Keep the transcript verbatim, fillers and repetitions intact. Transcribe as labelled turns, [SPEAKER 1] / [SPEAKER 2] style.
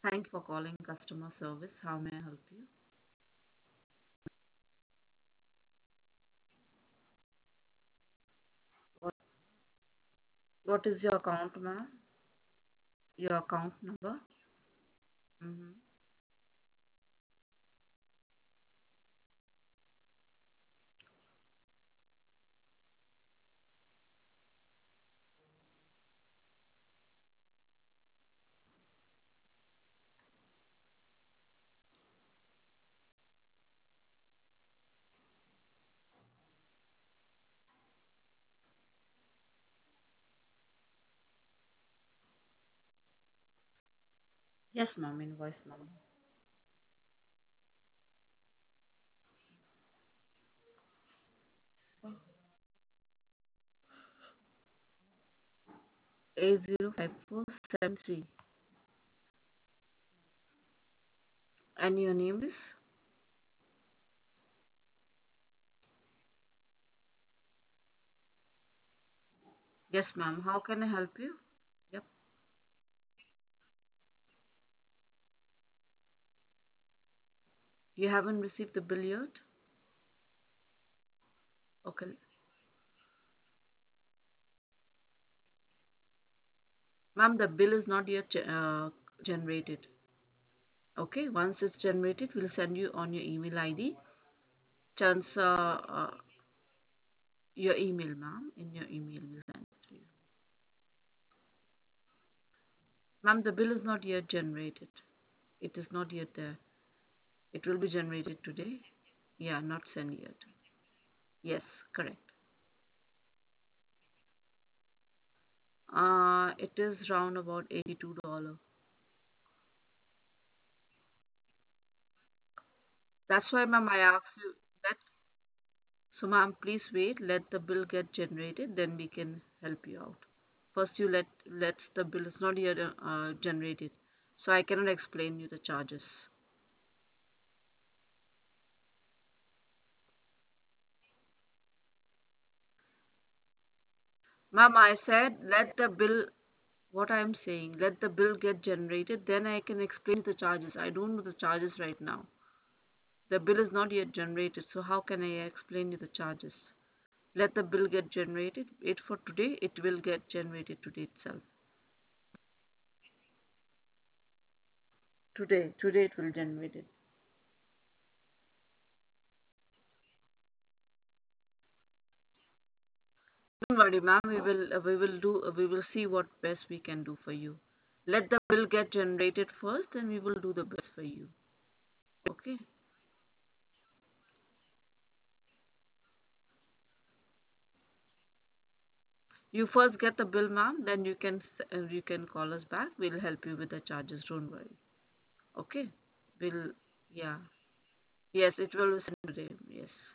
[SPEAKER 1] Thank you for calling customer service. How may I help you? What, what is your account, ma'am? Your account number? Mm-hmm. Yes, ma'am, invoice number. eight zero five four seven three. And your name is? Yes, ma'am. How can I help you? Yep. You haven't received the bill yet? Okay. Ma'am, the bill is not yet ge- uh, generated. Okay. Once it's generated, we'll send you on your email I D. Chance, uh, uh, your email, ma'am. In your email, we'll send it to you. Ma'am, the bill is not yet generated. It is not yet there. It will be generated today. Yeah, not sent yet. Yes, correct. Uh, it is round about eighty-two dollars. That's why, ma'am, I asked you that. So, ma'am, please wait. Let the bill get generated, then we can help you out. First, you let let the bill is not yet uh, generated, so I cannot explain you the charges. Ma'am, I said let the bill. What I am saying, let the bill get generated, then I can explain the charges. I don't know the charges right now. The bill is not yet generated, so how can I explain you the charges? Let the bill get generated. Wait for today, it will get generated today itself. Today, today it will generate it. Don't worry, ma'am. We will uh, we will do uh, we will see what best we can do for you. Let the bill get generated first, then we will do the best for you. Okay. You first get the bill, ma'am. Then you can s- uh, you can call us back. We'll help you with the charges. Don't worry. Okay. We'll yeah. Yes, it will be sent today. Yes.